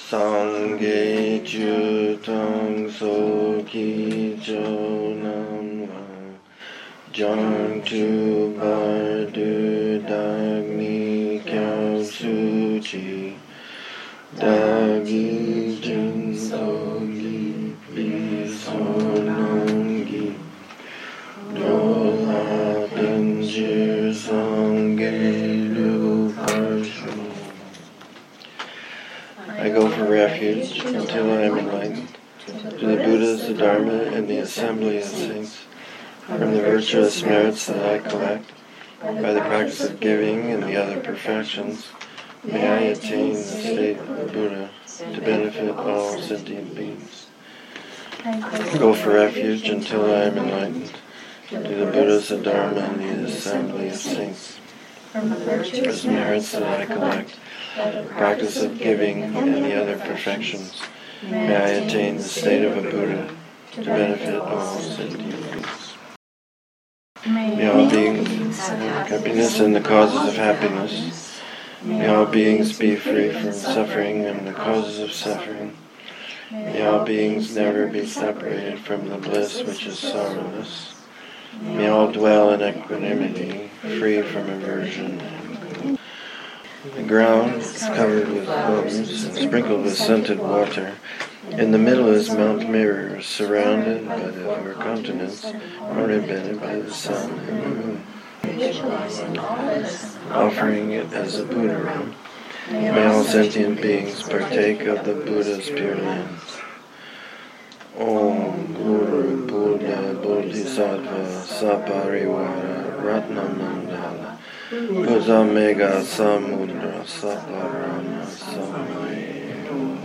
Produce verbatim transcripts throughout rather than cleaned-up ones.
Sangye Chutang Soki Jonamwa Jang Tu Bar Du Dagni Kyang Suchi Dagi Jin Sogi Pi Sonangi Dola Benjir Sangye Lu Parshu. I go for refuge until I am enlightened to the Buddhas, the Dharma, and the assembly of saints, from the virtuous merits that I collect by the practice of giving and the other perfections. May I attain the state of Buddha to benefit all sentient beings. I go for refuge until I am enlightened to the Buddhas, the Dharma, and the assembly of saints, from the virtuous merits that I collect by the practice of giving and the other perfections. May I attain the state of a Buddha to benefit all sentient beings. May all beings have happiness and the causes of happiness. May all beings be free from suffering and the causes of suffering. May all beings never be separated from the bliss which is sorrowless. May all dwell in equanimity, free from aversion. The ground is covered with bones and sprinkled with scented water. In the middle is Mount Mirror, surrounded by the four continents, ornamented by the sun and the moon. Offering it as a Buddha room, may all sentient beings partake of the Buddha's pure lens. Om Guru Buddha Bodhisattva Saparivara Ratna Mandala Buddha Mega Samudra Saparana Samaya.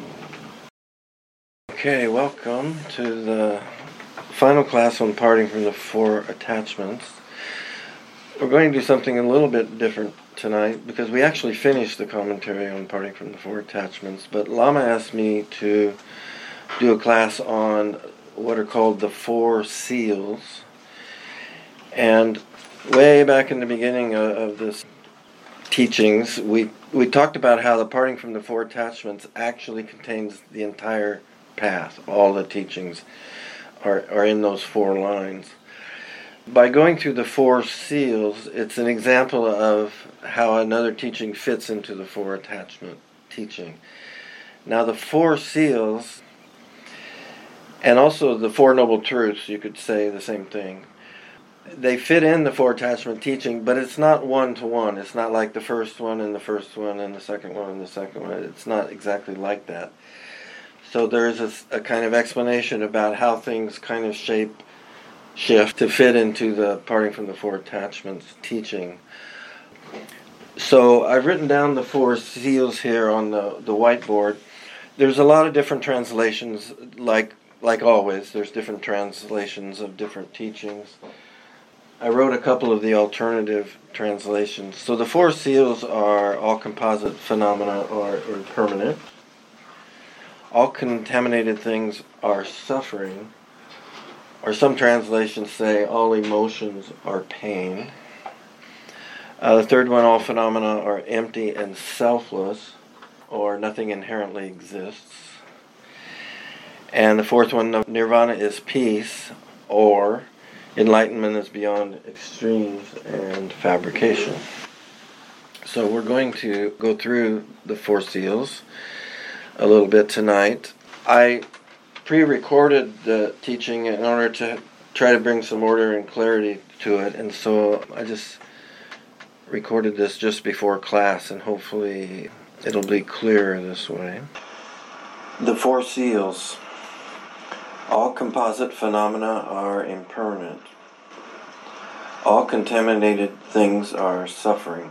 Okay, welcome to the final class on parting from the four attachments. We're going to do something a little bit different tonight because we actually finished the commentary on parting from the four attachments, but Lama asked me to do a class on what are called the four seals. And way back in the beginning of, of this teachings, we we talked about how the parting from the four attachments actually contains the entire path. All the teachings are, are in those four lines. By going through the four seals, it's an example of how another teaching fits into the four attachment teaching. Now the four seals, and also the Four Noble Truths, you could say the same thing. They fit in the four attachment teaching, but it's not one-to-one. It's not like the first one and the first one and the second one and the second one. It's not exactly like that. So there's a, a kind of explanation about how things kind of shape, shift to fit into the parting from the four attachments teaching. So I've written down the four seals here on the, the whiteboard. There's a lot of different translations, like Like always, there's different translations of different teachings. I wrote a couple of the alternative translations. So the four seals are all composite phenomena or, or permanent. All contaminated things are suffering. Or some translations say all emotions are pain. Uh, the third one, all phenomena are empty and selfless, or nothing inherently exists. And the fourth one, nirvana is peace, or enlightenment is beyond extremes and fabrication. So we're going to go through the four seals a little bit tonight. I pre-recorded the teaching in order to try to bring some order and clarity to it, and so I just recorded this just before class, and hopefully it'll be clearer this way. The four seals. All composite phenomena are impermanent. All contaminated things are suffering.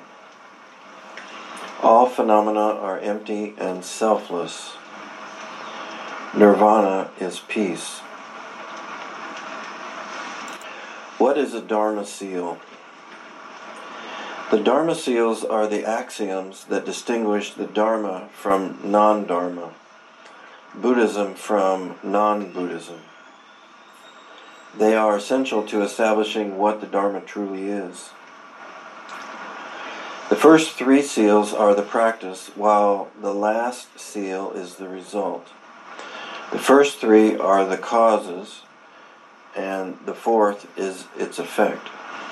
All phenomena are empty and selfless. Nirvana is peace. What is a Dharma seal? The Dharma seals are the axioms that distinguish the Dharma from non-Dharma, Buddhism from non-Buddhism. They are essential to establishing what the Dharma truly is. The first three seals are the practice, while the last seal is the result. The first three are the causes, and the fourth is its effect.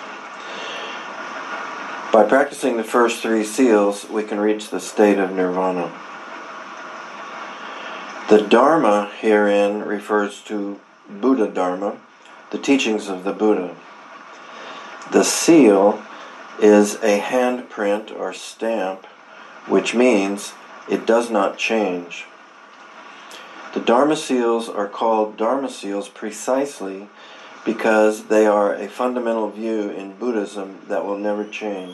By practicing the first three seals, we can reach the state of nirvana. The Dharma herein refers to Buddha Dharma, the teachings of the Buddha. The seal is a handprint or stamp, which means it does not change. The Dharma seals are called Dharma seals precisely because they are a fundamental view in Buddhism that will never change.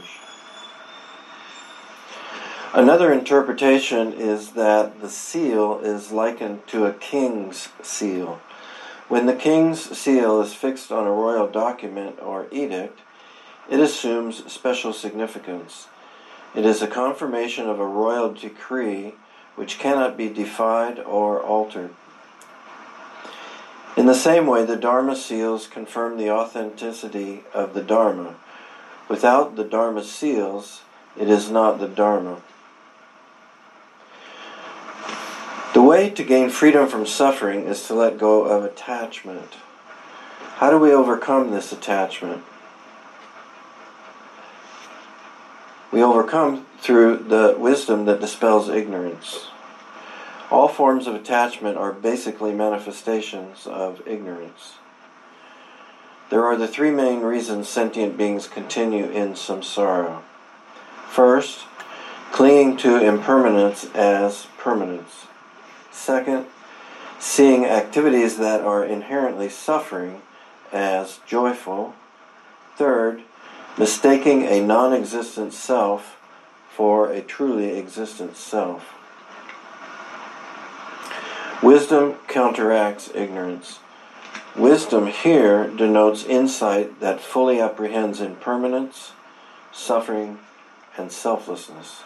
Another interpretation is that the seal is likened to a king's seal. When the king's seal is fixed on a royal document or edict, it assumes special significance. It is a confirmation of a royal decree which cannot be defied or altered. In the same way, the Dharma seals confirm the authenticity of the Dharma. Without the Dharma seals, it is not the Dharma. The way to gain freedom from suffering is to let go of attachment. How do we overcome this attachment? We overcome through the wisdom that dispels ignorance. All forms of attachment are basically manifestations of ignorance. There are the three main reasons sentient beings continue in samsara. First, clinging to impermanence as permanence. Second, seeing activities that are inherently suffering as joyful. Third, mistaking a non-existent self for a truly existent self. Wisdom counteracts ignorance. Wisdom here denotes insight that fully apprehends impermanence, suffering, and selflessness.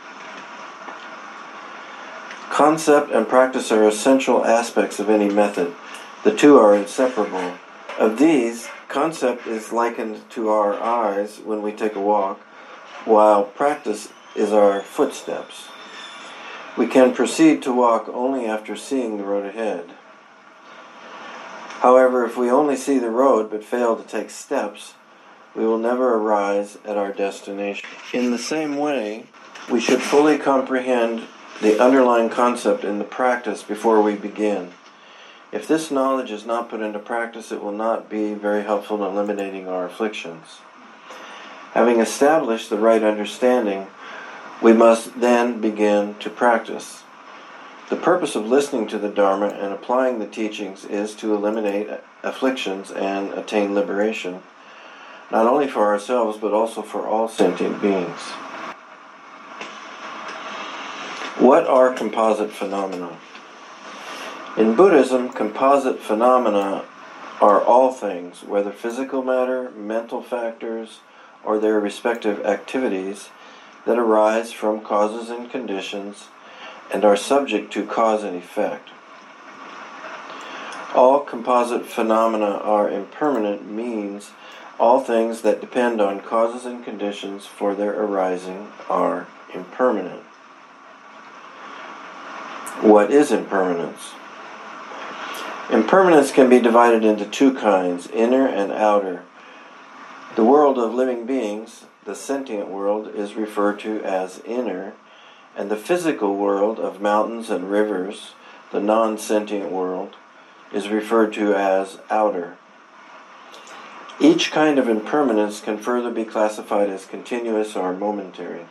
Concept and practice are essential aspects of any method. The two are inseparable. Of these, concept is likened to our eyes when we take a walk, while practice is our footsteps. We can proceed to walk only after seeing the road ahead. However, if we only see the road but fail to take steps, we will never arrive at our destination. In the same way, we should fully comprehend the underlying concept in the practice before we begin. If this knowledge is not put into practice, it will not be very helpful in eliminating our afflictions. Having established the right understanding, we must then begin to practice. The purpose of listening to the Dharma and applying the teachings is to eliminate afflictions and attain liberation, not only for ourselves but also for all sentient beings. What are composite phenomena? In Buddhism, composite phenomena are all things, whether physical matter, mental factors, or their respective activities, that arise from causes and conditions and are subject to cause and effect. All composite phenomena are impermanent means all things that depend on causes and conditions for their arising are impermanent. What is impermanence? Impermanence can be divided into two kinds, inner and outer. The world of living beings, the sentient world, is referred to as inner, and the physical world of mountains and rivers, the non-sentient world, is referred to as outer. Each kind of impermanence can further be classified as continuous or momentary.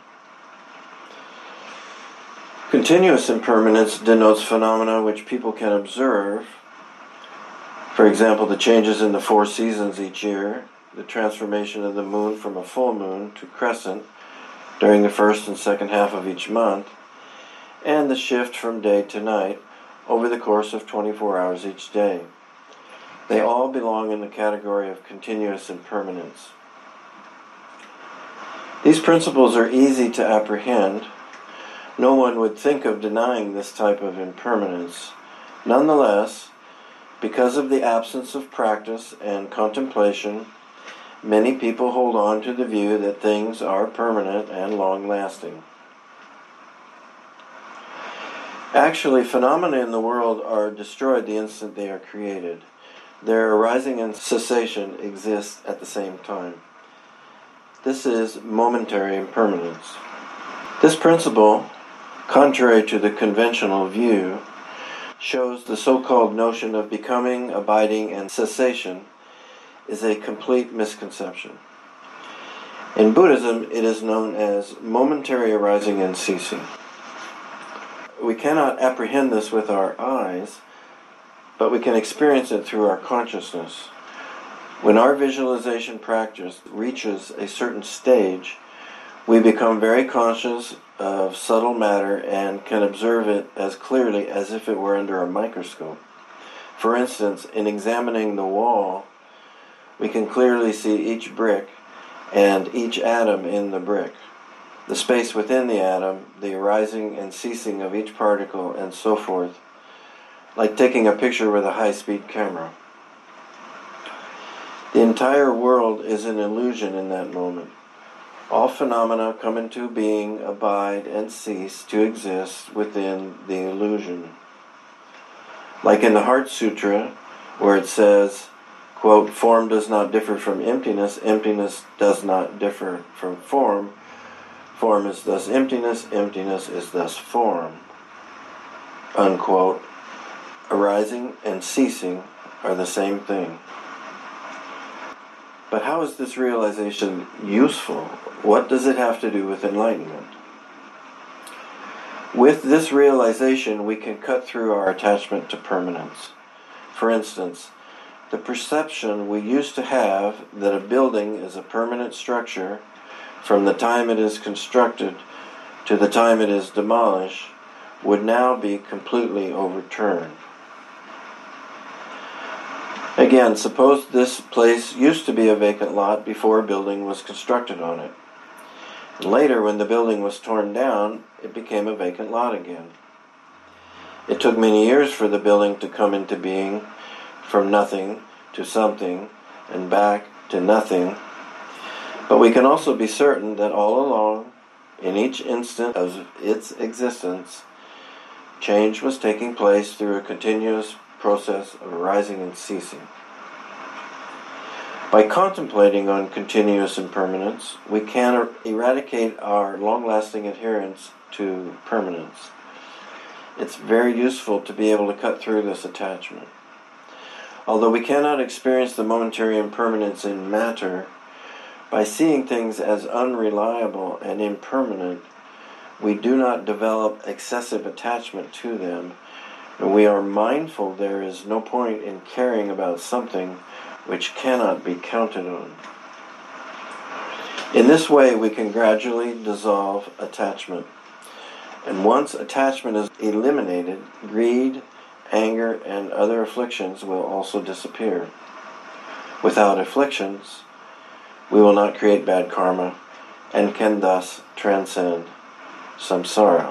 Continuous impermanence denotes phenomena which people can observe. For example, the changes in the four seasons each year, the transformation of the moon from a full moon to crescent during the first and second half of each month, and the shift from day to night over the course of twenty-four hours each day. They all belong in the category of continuous impermanence. These principles are easy to apprehend. No one would think of denying this type of impermanence. Nonetheless, because of the absence of practice and contemplation, many people hold on to the view that things are permanent and long-lasting. Actually, phenomena in the world are destroyed the instant they are created. Their arising and cessation exist at the same time. This is momentary impermanence. This principle, contrary to the conventional view, shows the so-called notion of becoming, abiding, and cessation is a complete misconception. In Buddhism, it is known as momentary arising and ceasing. We cannot apprehend this with our eyes, but we can experience it through our consciousness. When our visualization practice reaches a certain stage, we become very conscious of subtle matter and can observe it as clearly as if it were under a microscope. For instance, in examining the wall, we can clearly see each brick and each atom in the brick, the space within the atom, the arising and ceasing of each particle, and so forth, like taking a picture with a high-speed camera. The entire world is an illusion in that moment. All phenomena come into being, abide, and cease to exist within the illusion. Like in the Heart Sutra, where it says, quote, "Form does not differ from emptiness, emptiness does not differ from form. Form is thus emptiness, emptiness is thus form." Unquote. Arising and ceasing are the same thing. But how is this realization useful? What does it have to do with enlightenment? With this realization, we can cut through our attachment to permanence. For instance, the perception we used to have that a building is a permanent structure from the time it is constructed to the time it is demolished would now be completely overturned. Again, suppose this place used to be a vacant lot before a building was constructed on it. Later, when the building was torn down, it became a vacant lot again. It took many years for the building to come into being, from nothing to something, and back to nothing. But we can also be certain that all along, in each instant of its existence, change was taking place through a continuous process of arising and ceasing. By contemplating on continuous impermanence, we can er- eradicate our long-lasting adherence to permanence. It's very useful to be able to cut through this attachment. Although we cannot experience the momentary impermanence in matter, by seeing things as unreliable and impermanent, we do not develop excessive attachment to them, and we are mindful there is no point in caring about something which cannot be counted on. In this way, we can gradually dissolve attachment. And once attachment is eliminated, greed, anger, and other afflictions will also disappear. Without afflictions, we will not create bad karma and can thus transcend samsara.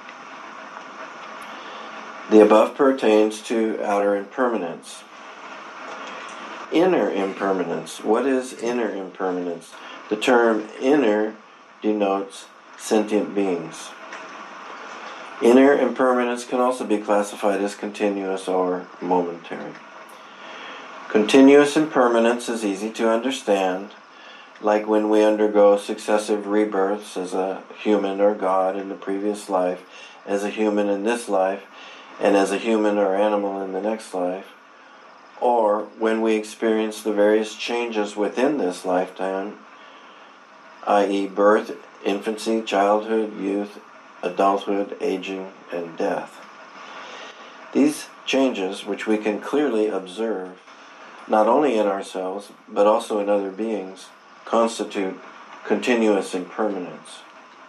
The above pertains to outer impermanence. Inner impermanence. What is inner impermanence? The term inner denotes sentient beings. Inner impermanence can also be classified as continuous or momentary. Continuous impermanence is easy to understand, like when we undergo successive rebirths as a human or God in the previous life, as a human in this life, and as a human or animal in the next life, or when we experience the various changes within this lifetime, that is birth, infancy, childhood, youth, adulthood, aging, and death. These changes, which we can clearly observe, not only in ourselves, but also in other beings, constitute continuous impermanence.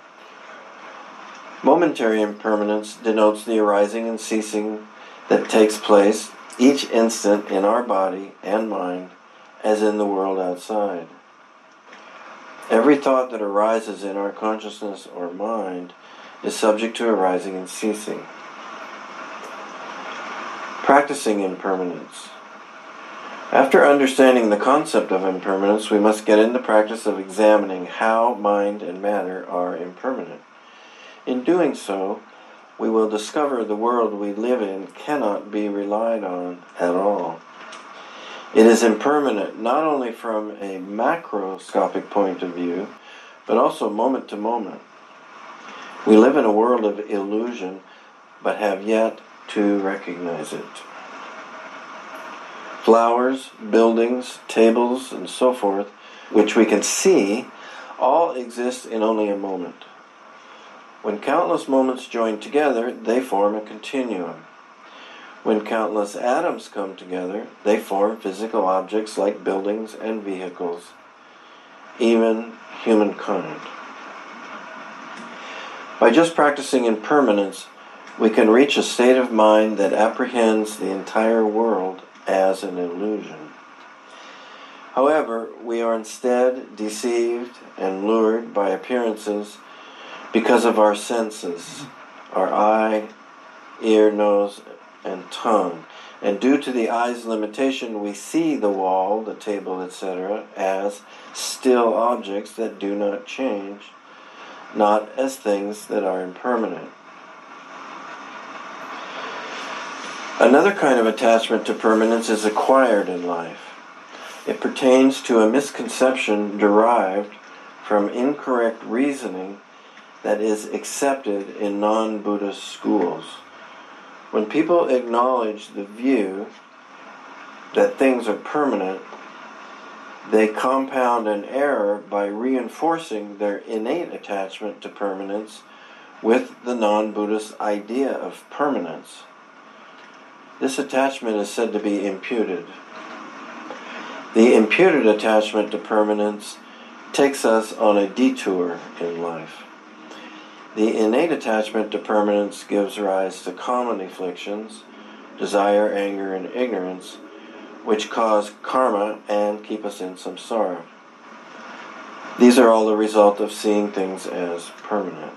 Momentary impermanence denotes the arising and ceasing that takes place each instant in our body and mind, as in the world outside. Every thought that arises in our consciousness or mind is subject to arising and ceasing. Practicing impermanence. After understanding the concept of impermanence, we must get in the practice of examining how mind and matter are impermanent. In doing so, we will discover the world we live in cannot be relied on at all. It is impermanent not only from a macroscopic point of view, but also moment to moment. We live in a world of illusion, but have yet to recognize it. Flowers, buildings, tables, and so forth, which we can see, all exist in only a moment. When countless moments join together, they form a continuum. When countless atoms come together, they form physical objects like buildings and vehicles, even humankind. By just practicing impermanence, we can reach a state of mind that apprehends the entire world as an illusion. However, we are instead deceived and lured by appearances because of our senses, our eye, ear, nose, and tongue. And due to the eye's limitation, we see the wall, the table, et cetera as still objects that do not change, not as things that are impermanent. Another kind of attachment to permanence is acquired in life. It pertains to a misconception derived from incorrect reasoning that is accepted in non-Buddhist schools. When people acknowledge the view that things are permanent, they compound an error by reinforcing their innate attachment to permanence with the non-Buddhist idea of permanence. This attachment is said to be imputed. The imputed attachment to permanence takes us on a detour in life. The innate attachment to permanence gives rise to common afflictions, desire, anger, and ignorance, which cause karma and keep us in samsara. These are all the result of seeing things as permanent.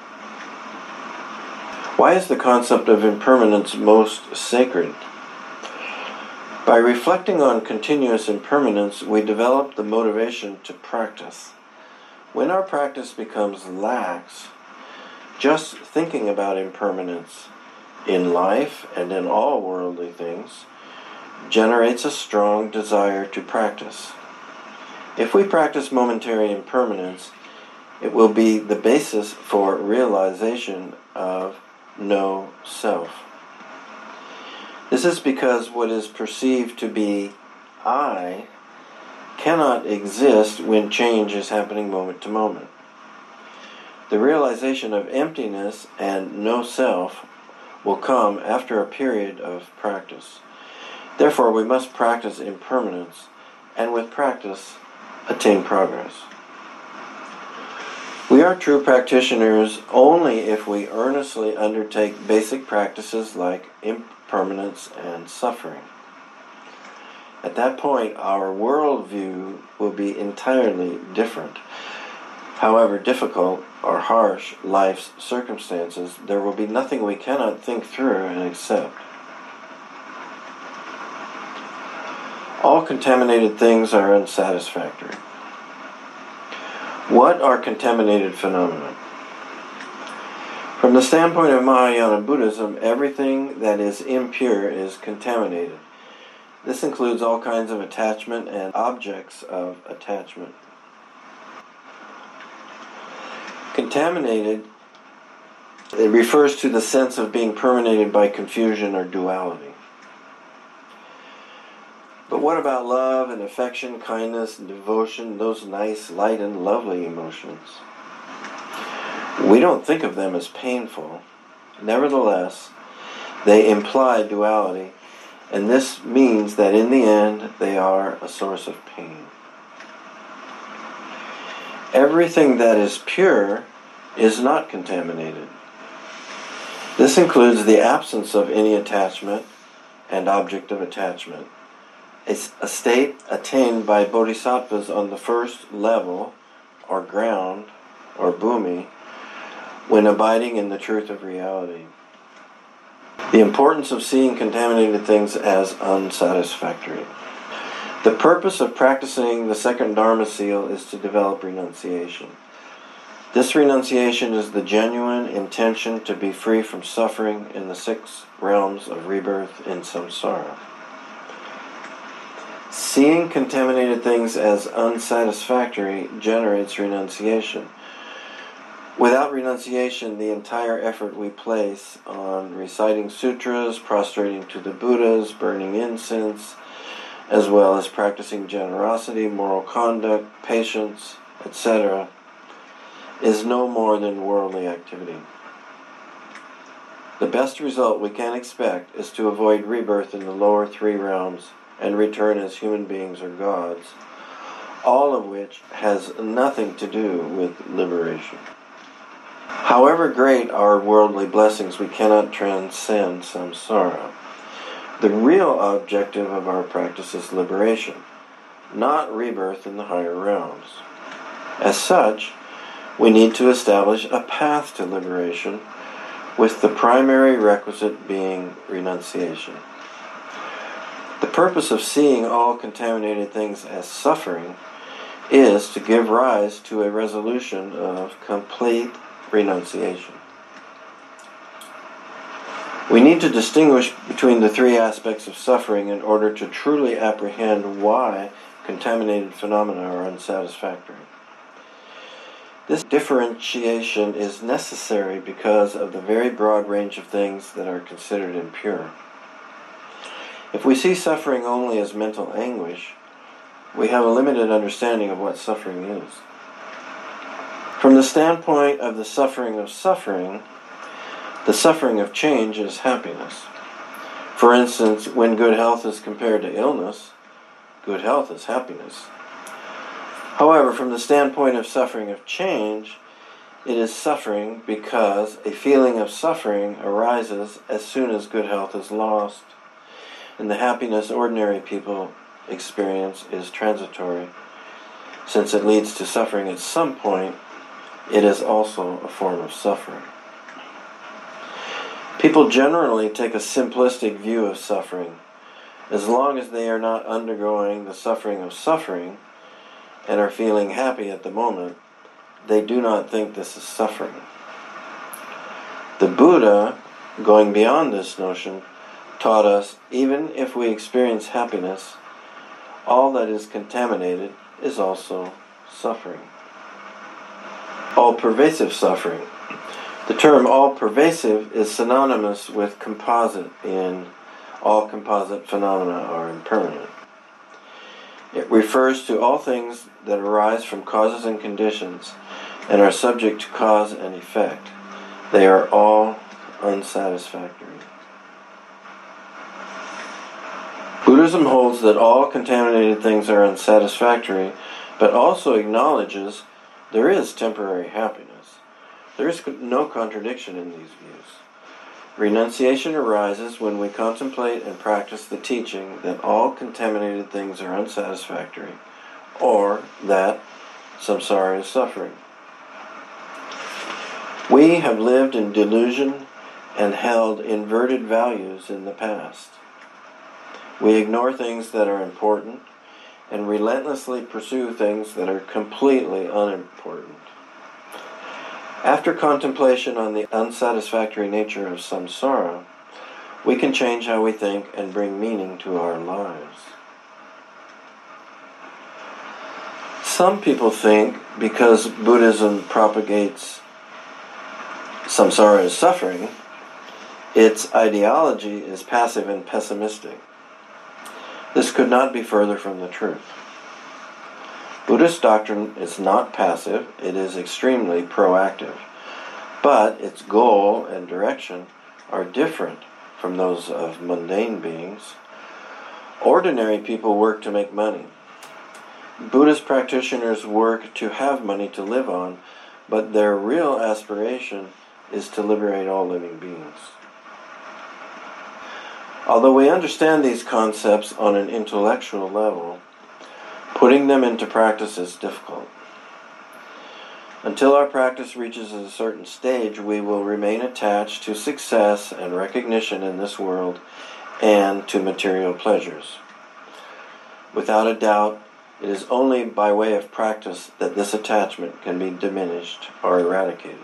Why is the concept of impermanence most sacred? By reflecting on continuous impermanence, we develop the motivation to practice. When our practice becomes lax, just thinking about impermanence in life and in all worldly things generates a strong desire to practice. If we practice momentary impermanence, it will be the basis for realization of no self. This is because what is perceived to be I cannot exist when change is happening moment to moment. The realization of emptiness and no self will come after a period of practice. Therefore, we must practice impermanence, and with practice, attain progress. We are true practitioners only if we earnestly undertake basic practices like impermanence and suffering. At that point, our worldview will be entirely different. However difficult or harsh life's circumstances, there will be nothing we cannot think through and accept. All contaminated things are unsatisfactory. What are contaminated phenomena? From the standpoint of Mahayana Buddhism, everything that is impure is contaminated. This includes all kinds of attachment and objects of attachment. Contaminated, it refers to the sense of being permeated by confusion or duality. But what about love and affection, kindness and devotion, those nice, light, and lovely emotions? We don't think of them as painful. Nevertheless, they imply duality, and this means that in the end, they are a source of pain. Everything that is pure is not contaminated. This includes the absence of any attachment and object of attachment. A state attained by bodhisattvas on the first level, or ground, or bhumi, when abiding in the truth of reality. The importance of seeing contaminated things as unsatisfactory. The purpose of practicing the second Dharma seal is to develop renunciation. This renunciation is the genuine intention to be free from suffering in the six realms of rebirth in samsara. Seeing contaminated things as unsatisfactory generates renunciation. Without renunciation, the entire effort we place on reciting sutras, prostrating to the Buddhas, burning incense, as well as practicing generosity, moral conduct, patience, et cetera, is no more than worldly activity. The best result we can expect is to avoid rebirth in the lower three realms and return as human beings or gods, all of which has nothing to do with liberation. However great our worldly blessings, we cannot transcend samsara. The real objective of our practice is liberation, not rebirth in the higher realms. As such, we need to establish a path to liberation, with the primary requisite being renunciation. The purpose of seeing all contaminated things as suffering is to give rise to a resolution of complete renunciation. We need to distinguish between the three aspects of suffering in order to truly apprehend why contaminated phenomena are unsatisfactory. This differentiation is necessary because of the very broad range of things that are considered impure. If we see suffering only as mental anguish, we have a limited understanding of what suffering is. From the standpoint of the suffering of suffering, the suffering of change is happiness. For instance, when good health is compared to illness, good health is happiness. However, from the standpoint of suffering of change, it is suffering because a feeling of suffering arises as soon as good health is lost, and the happiness ordinary people experience is transitory. Since it leads to suffering at some point, it is also a form of suffering. People generally take a simplistic view of suffering. As long as they are not undergoing the suffering of suffering and are feeling happy at the moment, they do not think this is suffering. The Buddha, going beyond this notion, taught us even if we experience happiness, all that is contaminated is also suffering. All-pervasive suffering. The term all-pervasive is synonymous with composite in all composite phenomena are impermanent. It refers to all things that arise from causes and conditions and are subject to cause and effect. They are all unsatisfactory. Buddhism holds that all contaminated things are unsatisfactory, but also acknowledges there is temporary happiness. There is no contradiction in these views. Renunciation arises when we contemplate and practice the teaching that all contaminated things are unsatisfactory, or that samsara is suffering. We have lived in delusion and held inverted values in the past. We ignore things that are important and relentlessly pursue things that are completely unimportant. After contemplation on the unsatisfactory nature of samsara, we can change how we think and bring meaning to our lives. Some people think because Buddhism propagates samsara as suffering, its ideology is passive and pessimistic. This could not be further from the truth. Buddhist doctrine is not passive, it is extremely proactive, but its goal and direction are different from those of mundane beings. Ordinary people work to make money. Buddhist practitioners work to have money to live on, but their real aspiration is to liberate all living beings. Although we understand these concepts on an intellectual level, putting them into practice is difficult. Until our practice reaches a certain stage, we will remain attached to success and recognition in this world and to material pleasures. Without a doubt, it is only by way of practice that this attachment can be diminished or eradicated.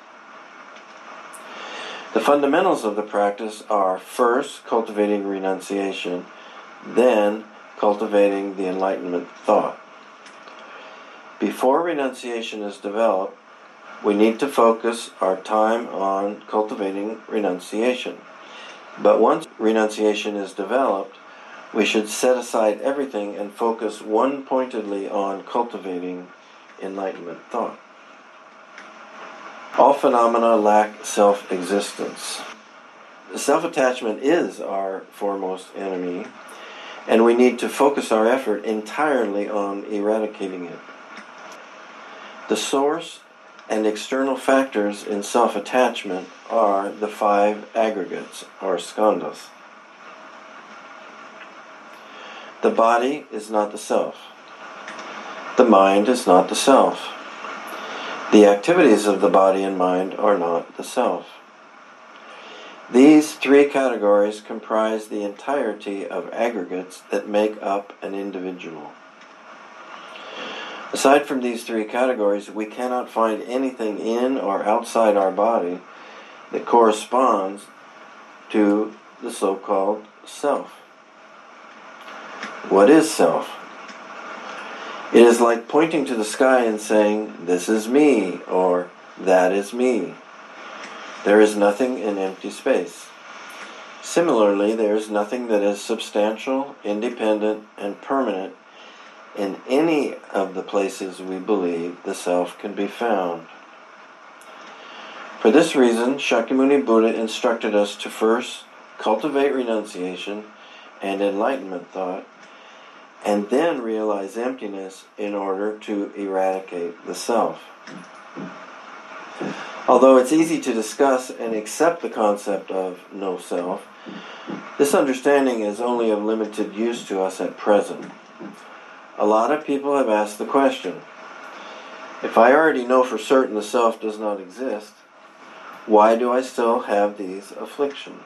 The fundamentals of the practice are, first, cultivating renunciation, then cultivating the enlightenment thought. Before renunciation is developed, we need to focus our time on cultivating renunciation. But once renunciation is developed, we should set aside everything and focus one-pointedly on cultivating enlightenment thought. All phenomena lack self-existence. Self-attachment is our foremost enemy, and we need to focus our effort entirely on eradicating it. The source and external factors in self-attachment are the five aggregates, or skandhas. The body is not the self. The mind is not the self. The activities of the body and mind are not the self. These three categories comprise the entirety of aggregates that make up an individual. Aside from these three categories, we cannot find anything in or outside our body that corresponds to the so-called self. What is self? It is like pointing to the sky and saying, "This is me," or "That is me." There is nothing in empty space. Similarly, there is nothing that is substantial, independent, and permanent in any of the places we believe the self can be found. For this reason, Shakyamuni Buddha instructed us to first cultivate renunciation and enlightenment thought, and then realize emptiness in order to eradicate the self. Although it's easy to discuss and accept the concept of no self, this understanding is only of limited use to us at present. A lot of people have asked the question, if I already know for certain the self does not exist, why do I still have these afflictions?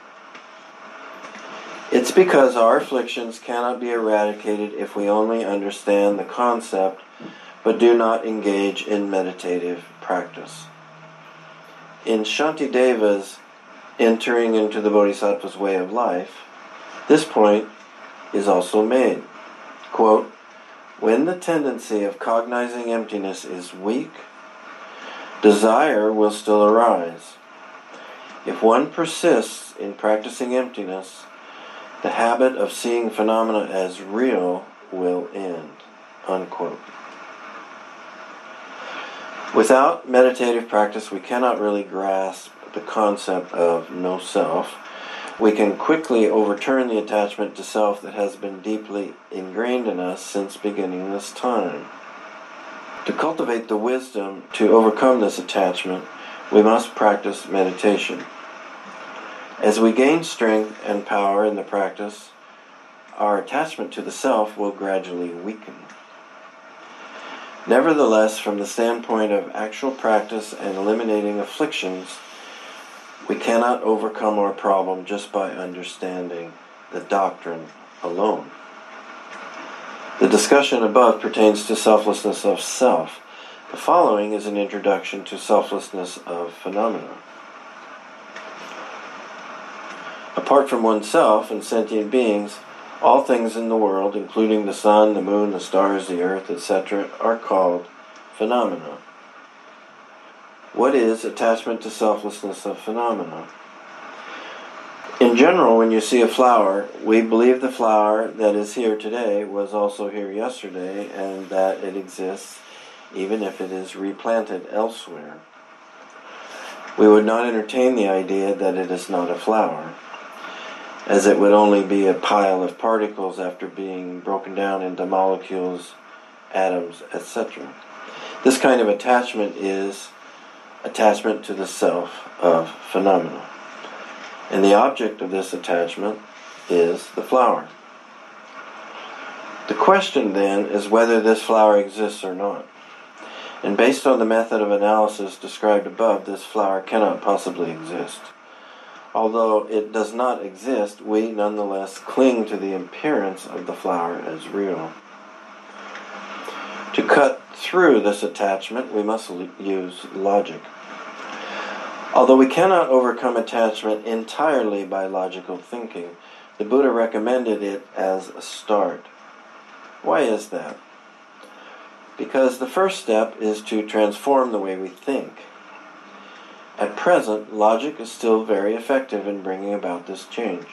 It's because our afflictions cannot be eradicated if we only understand the concept but do not engage in meditative practice. In Shantideva's Entering into the Bodhisattva's Way of Life, this point is also made. Quote, "When the tendency of cognizing emptiness is weak, desire will still arise. If one persists in practicing emptiness, the habit of seeing phenomena as real will end." Unquote. Without meditative practice, we cannot really grasp the concept of no self. We can quickly overturn the attachment to self that has been deeply ingrained in us since beginning this time. To cultivate the wisdom to overcome this attachment, we must practice meditation. As we gain strength and power in the practice, our attachment to the self will gradually weaken. Nevertheless, from the standpoint of actual practice and eliminating afflictions, we cannot overcome our problem just by understanding the doctrine alone. The discussion above pertains to selflessness of self. The following is an introduction to selflessness of phenomena. Apart from oneself and sentient beings, all things in the world, including the sun, the moon, the stars, the earth, et cetera, are called phenomena. What is attachment to selflessness of phenomena? In general, when you see a flower, we believe the flower that is here today was also here yesterday, and that it exists even if it is replanted elsewhere. We would not entertain the idea that it is not a flower, as it would only be a pile of particles after being broken down into molecules, atoms, et cetera. This kind of attachment is attachment to the self of phenomena. And the object of this attachment is the flower. The question then is whether this flower exists or not. And based on the method of analysis described above, this flower cannot possibly exist. Although it does not exist, we nonetheless cling to the appearance of the flower as real. To cut through this attachment, we must l- use logic. Although we cannot overcome attachment entirely by logical thinking, the Buddha recommended it as a start. Why is that? Because the first step is to transform the way we think. At present, logic is still very effective in bringing about this change.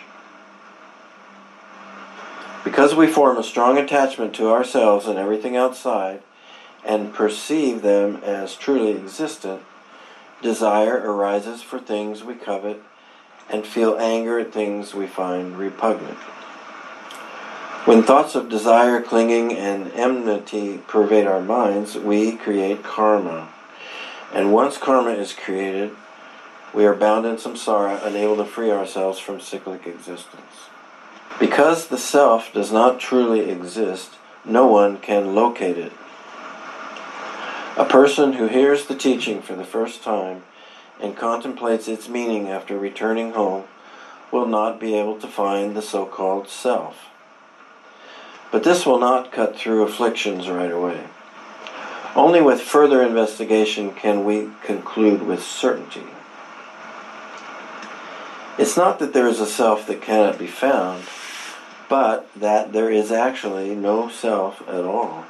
Because we form a strong attachment to ourselves and everything outside, and perceive them as truly existent, desire arises for things we covet, and feel anger at things we find repugnant. When thoughts of desire, clinging, and enmity pervade our minds, we create karma. And once karma is created, we are bound in samsara, unable to free ourselves from cyclic existence. Because the self does not truly exist, no one can locate it. A person who hears the teaching for the first time and contemplates its meaning after returning home will not be able to find the so-called self. But this will not cut through afflictions right away. Only with further investigation can we conclude with certainty. It's not that there is a self that cannot be found, but that there is actually no self at all.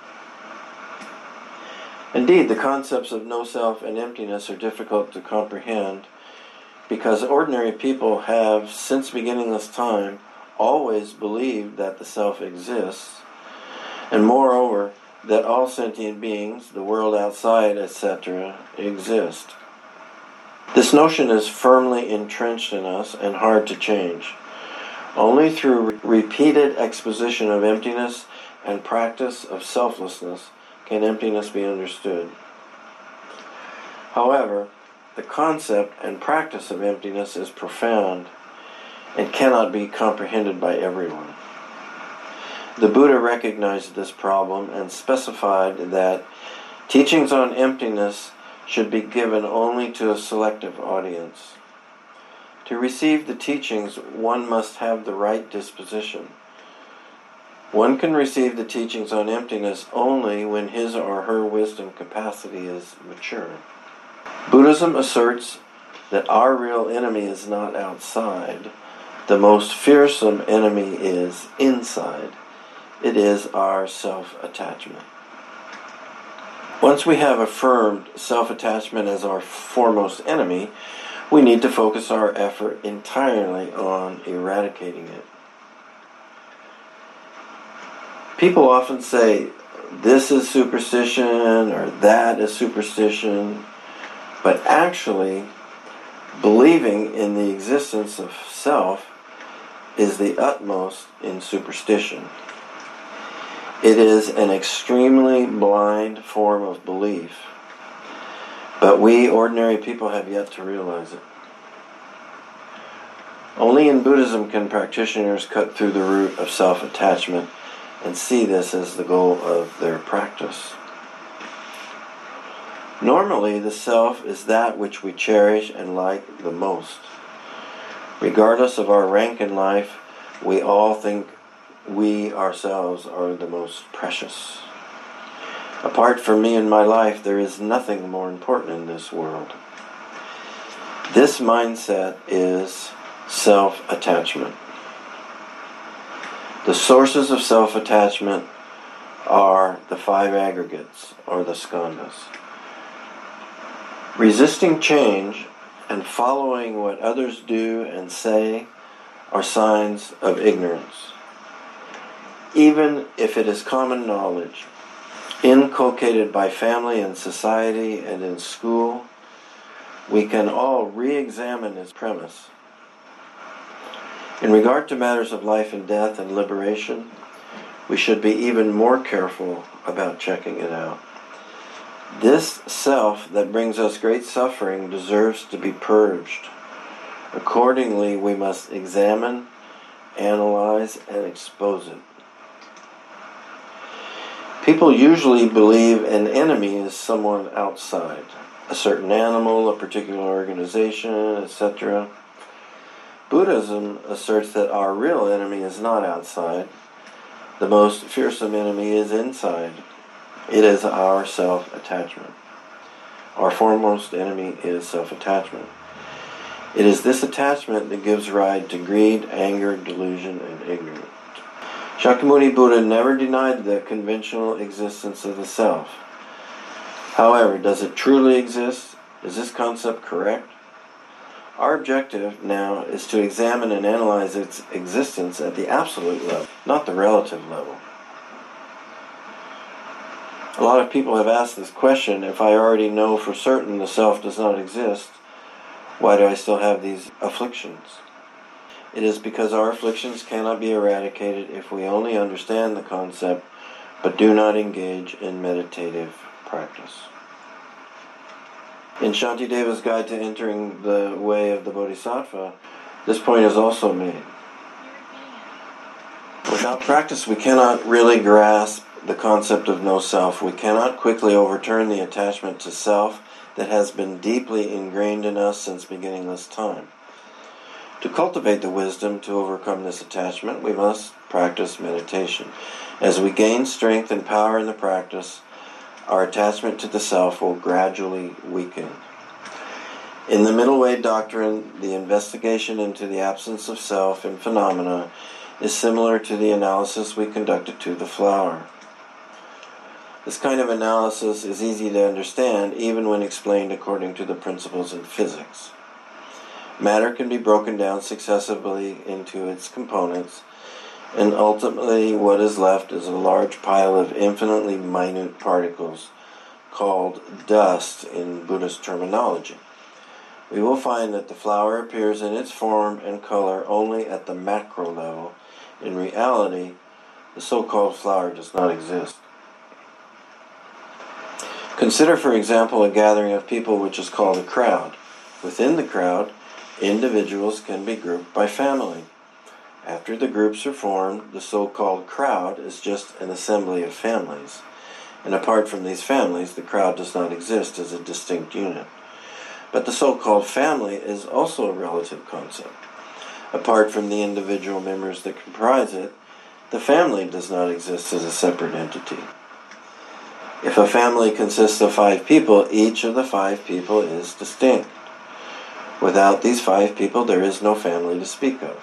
Indeed, the concepts of no self and emptiness are difficult to comprehend because ordinary people have, since beginningless time, always believed that the self exists, and moreover, that all sentient beings, the world outside, et cetera, exist. This notion is firmly entrenched in us and hard to change. Only through re- repeated exposition of emptiness and practice of selflessness can emptiness be understood. However, the concept and practice of emptiness is profound and cannot be comprehended by everyone. The Buddha recognized this problem and specified that teachings on emptiness should be given only to a selective audience. To receive the teachings, one must have the right disposition. One can receive the teachings on emptiness only when his or her wisdom capacity is mature. Buddhism asserts that our real enemy is not outside. The most fearsome enemy is inside. It is our self-attachment. Once we have affirmed self-attachment as our foremost enemy, we need to focus our effort entirely on eradicating it. People often say, this is superstition or that is superstition, but actually, believing in the existence of self is the utmost in superstition. It is an extremely blind form of belief, but we ordinary people have yet to realize it. Only in Buddhism can practitioners cut through the root of self-attachment and see this as the goal of their practice. Normally, the self is that which we cherish and like the most. Regardless of our rank in life, we all think we ourselves are the most precious. Apart from me and my life, there is nothing more important in this world. This mindset is self-attachment. The sources of self-attachment are the five aggregates, or the skandhas. Resisting change and following what others do and say are signs of ignorance. Even if it is common knowledge, inculcated by family and society and in school, we can all re-examine its premise. In regard to matters of life and death and liberation, we should be even more careful about checking it out. This self that brings us great suffering deserves to be purged. Accordingly, we must examine, analyze, and expose it. People usually believe an enemy is someone outside, a certain animal, a particular organization, et cetera. Buddhism asserts that our real enemy is not outside. The most fearsome enemy is inside. It is our self-attachment. Our foremost enemy is self-attachment. It is this attachment that gives rise to greed, anger, delusion, and ignorance. Shakyamuni Buddha never denied the conventional existence of the self. However, does it truly exist? Is this concept correct? Our objective now is to examine and analyze its existence at the absolute level, not the relative level. A lot of people have asked this question: if I already know for certain the self does not exist, why do I still have these afflictions? It is because our afflictions cannot be eradicated if we only understand the concept but do not engage in meditative practice. In Shantideva's Guide to Entering the Way of the Bodhisattva, this point is also made. Without practice, we cannot really grasp the concept of no self. We cannot quickly overturn the attachment to self that has been deeply ingrained in us since beginningless time. To cultivate the wisdom to overcome this attachment, we must practice meditation. As we gain strength and power in the practice, our attachment to the self will gradually weaken. In the Middle Way doctrine, the investigation into the absence of self and phenomena is similar to the analysis we conducted to the flower. This kind of analysis is easy to understand even when explained according to the principles in physics. Matter can be broken down successively into its components, and ultimately what is left is a large pile of infinitely minute particles called dust in Buddhist terminology. We will find that the flower appears in its form and color only at the macro level. In reality, the so-called flower does not exist. Consider, for example, a gathering of people which is called a crowd. Within the crowd, individuals can be grouped by family. After the groups are formed, the so-called crowd is just an assembly of families. And apart from these families, the crowd does not exist as a distinct unit. But the so-called family is also a relative concept. Apart from the individual members that comprise it, the family does not exist as a separate entity. If a family consists of five people, each of the five people is distinct. Without these five people, there is no family to speak of.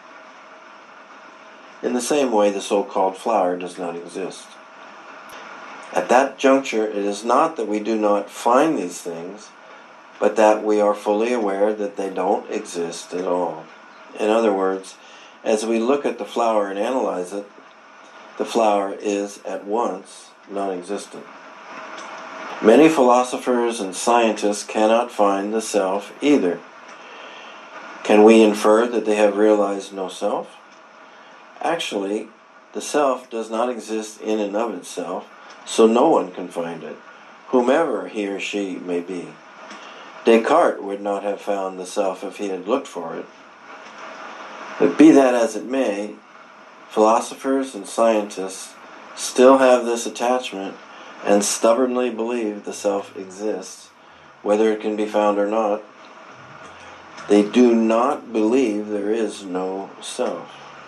In the same way, the so-called flower does not exist. At that juncture, it is not that we do not find these things, but that we are fully aware that they don't exist at all. In other words, as we look at the flower and analyze it, the flower is at once non-existent. Many philosophers and scientists cannot find the self either. Can we infer that they have realized no self? Actually, the self does not exist in and of itself, so no one can find it, whomever he or she may be. Descartes would not have found the self if he had looked for it. But be that as it may, philosophers and scientists still have this attachment and stubbornly believe the self exists, whether it can be found or not. They do not believe there is no self.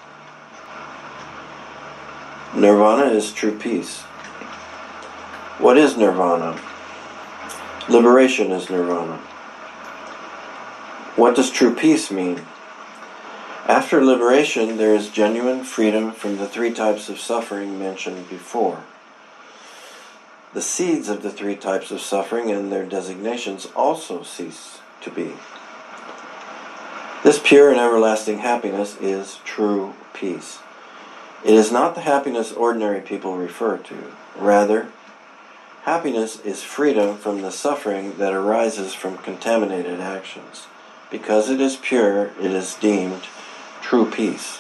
Nirvana is true peace. What is nirvana? Liberation is nirvana. What does true peace mean? After liberation, there is genuine freedom from the three types of suffering mentioned before. The seeds of the three types of suffering and their designations also cease to be. This pure and everlasting happiness is true peace. It is not the happiness ordinary people refer to. Rather, happiness is freedom from the suffering that arises from contaminated actions. Because it is pure, it is deemed true peace.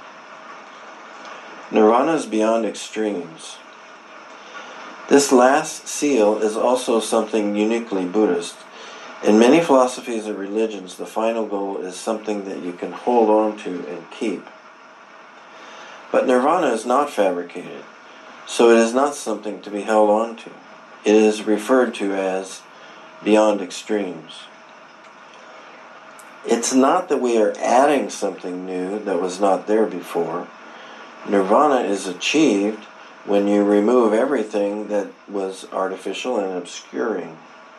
Nirvana is beyond extremes. This last seal is also something uniquely Buddhist. In many philosophies or religions, the final goal is something that you can hold on to and keep. But nirvana is not fabricated, so it is not something to be held on to. It is referred to as beyond extremes. It's not that we are adding something new that was not there before. Nirvana is achieved when you remove everything that was artificial and obscuring.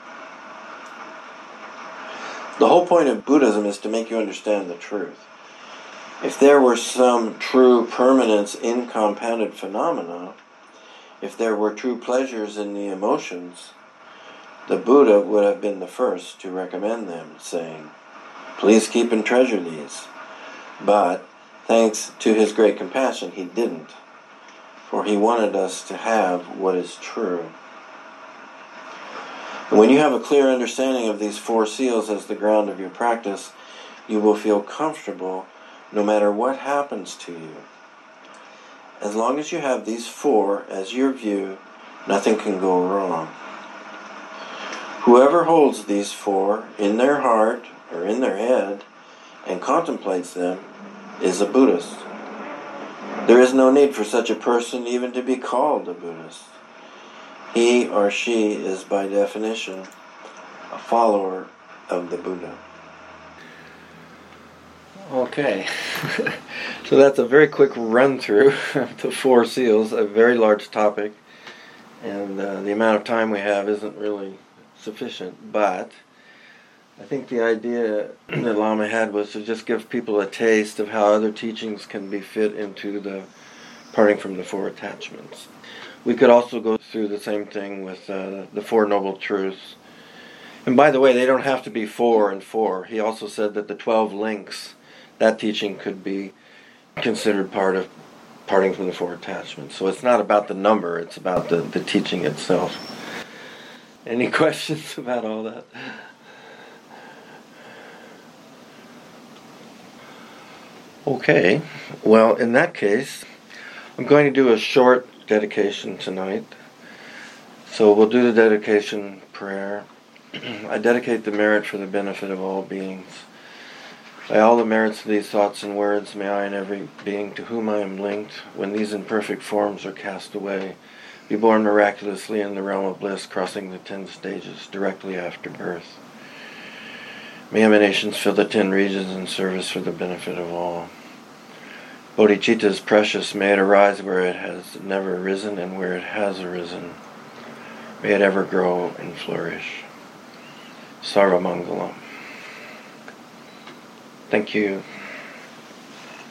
The whole point of Buddhism is to make you understand the truth. If there were some true permanence in compounded phenomena, if there were true pleasures in the emotions, the Buddha would have been the first to recommend them, saying, "Please keep and treasure these." But, thanks to his great compassion, he didn't, for he wanted us to have what is true. And when you have a clear understanding of these four seals as the ground of your practice, you will feel comfortable no matter what happens to you. As long as you have these four as your view, nothing can go wrong. Whoever holds these four in their heart or in their head and contemplates them is a Buddhist. There is no need for such a person even to be called a Buddhist. He or she is by definition a follower of the Buddha. Okay, so that's a very quick run through of the Four Seals, a very large topic, and uh, the amount of time we have isn't really sufficient, but I think the idea that Lama had was to just give people a taste of how other teachings can be fit into the parting from the four attachments. We could also go through the same thing with uh, the Four Noble Truths. And by the way, they don't have to be four and four. He also said that the twelve links, that teaching could be considered part of parting from the four attachments. So it's not about the number, it's about the, the teaching itself. Any questions about all that? Okay, well, in that case, I'm going to do a short dedication tonight. So we'll do the dedication prayer. I dedicate the merit for the benefit of all beings. By all the merits of these thoughts and words, may I and every being to whom I am linked, when these imperfect forms are cast away, be born miraculously in the realm of bliss, crossing the ten stages directly after birth. May emanations fill the ten regions in service for the benefit of all. Bodhicitta is precious. May it arise where it has never arisen, and where it has arisen, may it ever grow and flourish. Sarva Mangalam. Thank you.